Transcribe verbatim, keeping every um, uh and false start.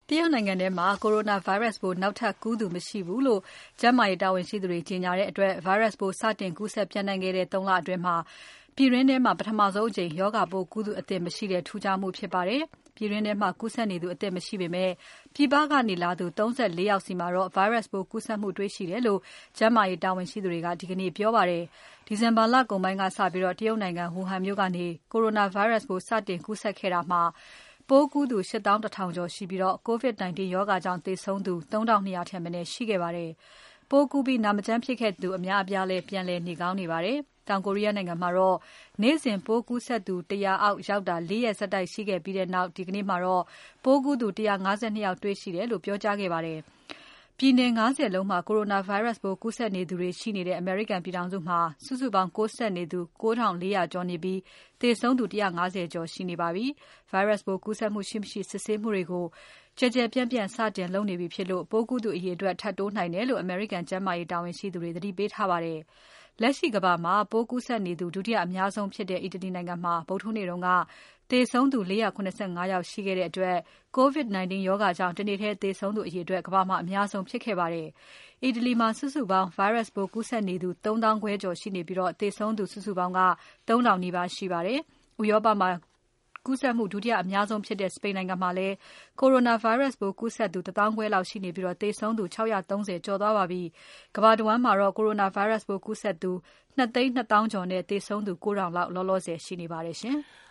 တရုတ်နိုင်ငံထဲမှာ Coronavirus ပိုးနောက်ထပ်ကူးသူမရှိဘူးလို့ကျန်းမာရေးတာဝန်ရှိသူတွေကြေညာတဲ့အတွက် Virus ပိုးစတင်ကူးစက်ပျံ့နှံ့ခဲ့တဲ့သုံးလအတွင်းပြည်တွင်းထဲမှာပထမဆုံးအကြိမ်ရောဂါပိုးကူးသူအသစ်မရှိတဲ့ထူးခြားမှုဖြစ်ပါတယ်။ ပြည်တွင်းထဲမှာကူးစက်နေသူအသစ်မရှိပေမဲ့ပြည်ပကနေလာသူ၃၄ ယောက်စီမှာတော့ Virus ပိုးကူးစက်မှုတွေ့ရှိတယ်လို့ကျန်းမာရေးတာဝန်ရှိသူတွေကဒီကနေ့ပြောပါတယ်။ ဒီဇင်ဘာလကုန်ပိုင်းကစပြီးတရုတ်နိုင်ငံ Wuhan မြို့ကနေ Coronavirus ပိုးစတင်ကူးစက်ခဲ့တာမှာပိုးကူးသူ ၈သောင်း ၁ ထောင်ကျော်ရှိပြီး COVID-19 ရောဂါကြောင့်သေဆုံးသူ ၃၂၀၀ ထက်မနည်းရှိခဲ့ပါတယ်။ ပိုးကူးပြီးနာမကျန်းဖြစ်ခဲ့သူအများအပြားလည်းပြန်လည်နေကောင်းနေပါတယ်။ တောင်ကိုရီးယားနိုင်ငံမှာတော့နေ့စဉ်ပိုးကူးစက်သူ ၁၀၀ အောက်ရောက်တာ ၄ ရက်ဆက်တိုက်ရှိခဲ့ပြီးနောက် ဒီကနေ့မှာတော့ပိုးကူးသူ ၁၅၂ ယောက်တွေ့ရှိတယ်လို့ပြောကြားခဲ့ပါတယ်။ ပြည်နယ် ၅၀ လုံးမှာ Coronavirus ပိုးကူးစက်နေသူတွေရှိနေတဲ့အမေရိကန်ပြည်ထောင်စုမှာ စုစုပေါင်းကူးစက်နေသူ ၉ထောင့်၄ရာကျော်နေပြီး သေဆုံးသူ ၁၅၀ ကျော်ရှိနေပါပြီ။ Virus ပိုးကူးစက်မှုရှိမရှိစစ်ဆေးမှုတွေကိုကျယ်ကျယ်ပြန့်ပြန့်စတင်လုပ်နေပြီဖြစ်လို့ ပိုးကူးသူအရေအတွက်ထပ်တိုးနိုင်တယ်လို့အမေရိကန်ကျန်းမာရေးတာဝန်ရှိသူတွေသတိပေးထားပါတယ်။ လက်ရှိကမ္ဘာမှာပိုးကူးစက်နေသူဒုတိယအများဆုံးဖြစ်တဲ့ အီတလီနိုင်ငံမှာ ဗုဒ္ဓဟူးနေ့က သေဆုံးသူ ၄၇၅ ယောက်ရှိခဲ့တဲ့အတွက် COVID-19 ရောဂါကြောင့်တနေ့ထဲသေဆုံးသူအရေအတွက်ကမ္ဘာမှာအများဆုံးဖြစ်ခဲ့ပါတယ်။ အီတလီမှာစုစုပေါင်း Virus ပိုးကူးစက်နေသူ ၃သောင်းခွဲကျော်ရှိနေပြီး သေဆုံးသူစုစုပေါင်းက ၃ထောင်နီးပါးရှိပါတယ်။ ဥရောပမှာကူးစက်မှုဒုတိယအများဆုံးဖြစ်တဲ့ စပိန်နိုင်ငံမှာလည်း Coronavirus ပိုးကူးစက်သူ ၁သောင်းခွဲလောက်ရှိနေပြီး သေဆုံးသူ ၆၃၀ ကျော်သွားပါပြီ။ ကမ္ဘာတဝန်းမှာတော့ Coronavirus ပိုးကူးစက်သူ ၂ သိန်း ၂ သောင်းကျော်နဲ့သေဆုံးသူ ၉ထောင်လောက်လောလောဆယ်ရှိနေပါတယ်ရှင်။